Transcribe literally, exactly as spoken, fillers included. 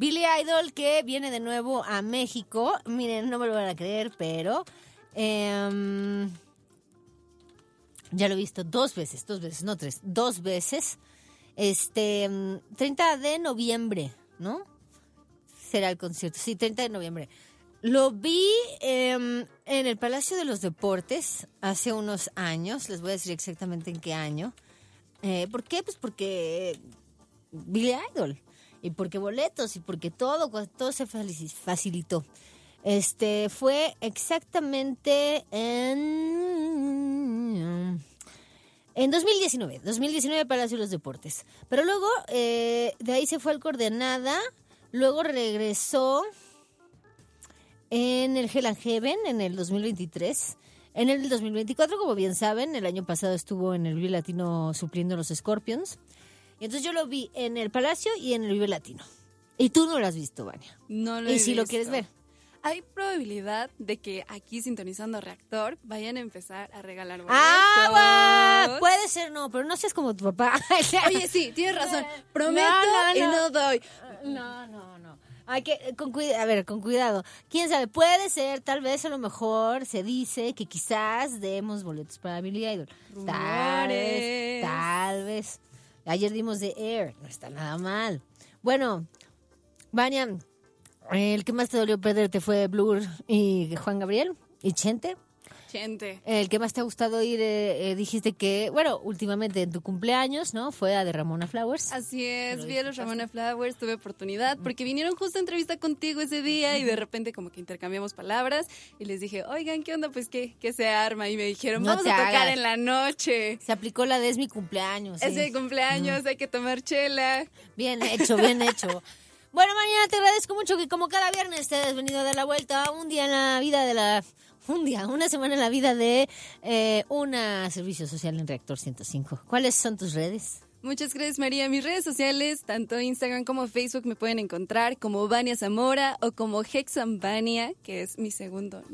Billy Idol, que viene de nuevo a México. Miren, no me lo van a creer, pero eh, ya lo he visto dos veces, dos veces, no tres, dos veces. Este, treinta de noviembre, ¿no? Será el concierto, sí, treinta de noviembre. Lo vi eh, en el Palacio de los Deportes hace unos años, les voy a decir exactamente en qué año. Eh, ¿Por qué? Pues porque Billy Idol, y porque boletos, y porque todo, todo se facilitó. Este, fue exactamente en... En dos mil diecinueve, dos mil diecinueve Palacio de los Deportes. Pero luego, eh, de ahí se fue al Coordenada, luego regresó en el Hell and Heaven en el dos mil veintitrés. En el dos mil veinticuatro, como bien saben, el año pasado estuvo en el Vive Latino supliendo a los Scorpions. Y entonces yo lo vi en el Palacio y en el Vive Latino. Y tú no lo has visto, Vania. No lo he Y visto. si lo quieres ver. Hay probabilidad de que aquí, sintonizando Reactor, vayan a empezar a regalar boletos. ¡Ah, va! Puede ser, no, pero no seas como tu papá. Oye, sí, tienes razón. Prometo No, no, y no. no doy. No, no, no. Hay que, con cuida- a ver, con cuidado. ¿Quién sabe? Puede ser, tal vez, a lo mejor, se dice que quizás demos boletos para Billy Idol. Tal vez, Rumores. tal vez. Ayer dimos de Air, no está nada mal. Bueno, Vania, el que más te dolió perderte fue Blur y Juan Gabriel y Chente. Gente. El que más te ha gustado ir, eh, eh, dijiste que, bueno, últimamente en tu cumpleaños, ¿no? Fue a de Ramona Flowers. Así es, Lo vi a los disfrutaste. Ramona Flowers, tuve oportunidad, porque vinieron justo a entrevista contigo ese día y de repente como que intercambiamos palabras y les dije, oigan, ¿qué onda? Pues, ¿qué, qué se arma? Y me dijeron, No vamos te a tocar hagas. en la noche. Se aplicó la de es mi cumpleaños. Es sí. de cumpleaños, hay que tomar chela. Bien hecho, bien hecho. Bueno, mañana te agradezco mucho que como cada viernes te has venido a dar la vuelta un día en la vida de la... Un día, una semana en la vida de eh, una servicio social en Reactor ciento cinco. ¿Cuáles son tus redes? Muchas gracias, María. Mis redes sociales, tanto Instagram como Facebook, me pueden encontrar como Vania Zamora o como Hexam Vania, que es mi segundo